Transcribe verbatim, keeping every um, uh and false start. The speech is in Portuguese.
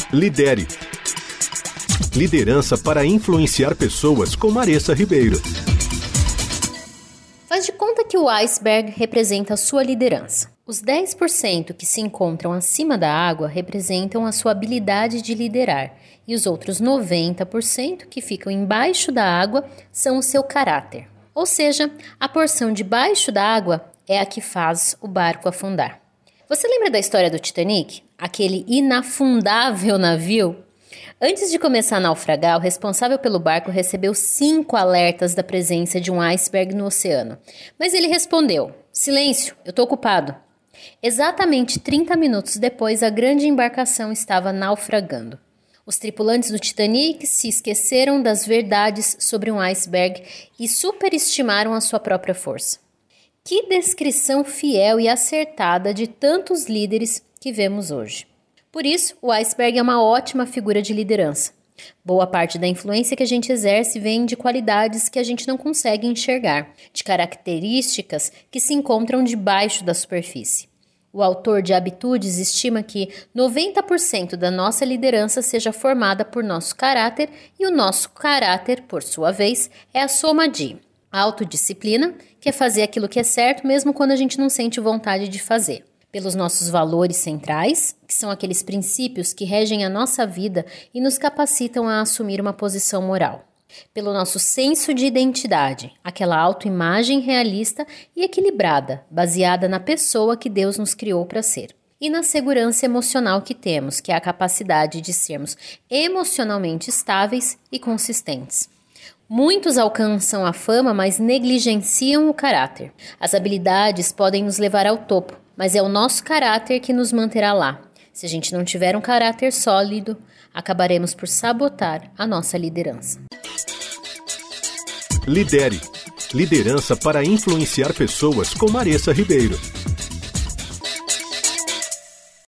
Lidere. Liderança para influenciar pessoas com Maressa Ribeiro. Faz de conta que o iceberg representa a sua liderança. Os dez por cento que se encontram acima da água representam a sua habilidade de liderar, e os outros noventa por cento que ficam embaixo da água são o seu caráter. Ou seja, a porção debaixo da água é a que faz o barco afundar. Você lembra da história do Titanic? Aquele inafundável navio? Antes de começar a naufragar, o responsável pelo barco recebeu cinco alertas da presença de um iceberg no oceano. Mas ele respondeu: silêncio, eu estou ocupado. Exatamente trinta minutos depois, a grande embarcação estava naufragando. Os tripulantes do Titanic se esqueceram das verdades sobre um iceberg e superestimaram a sua própria força. Que descrição fiel e acertada de tantos líderes que vemos hoje. Por isso, o iceberg é uma ótima figura de liderança. Boa parte da influência que a gente exerce vem de qualidades que a gente não consegue enxergar, de características que se encontram debaixo da superfície. O autor de Habitudes estima que noventa por cento da nossa liderança seja formada por nosso caráter e o nosso caráter, por sua vez, é a soma de autodisciplina, que é fazer aquilo que é certo mesmo quando a gente não sente vontade de fazer. Pelos nossos valores centrais, que são aqueles princípios que regem a nossa vida e nos capacitam a assumir uma posição moral. Pelo nosso senso de identidade, aquela autoimagem realista e equilibrada, baseada na pessoa que Deus nos criou para ser. E na segurança emocional que temos, que é a capacidade de sermos emocionalmente estáveis e consistentes. Muitos alcançam a fama, mas negligenciam o caráter. As habilidades podem nos levar ao topo, mas é o nosso caráter que nos manterá lá. Se a gente não tiver um caráter sólido, acabaremos por sabotar a nossa liderança. Lidere. Liderança para influenciar pessoas com Maressa Ribeiro.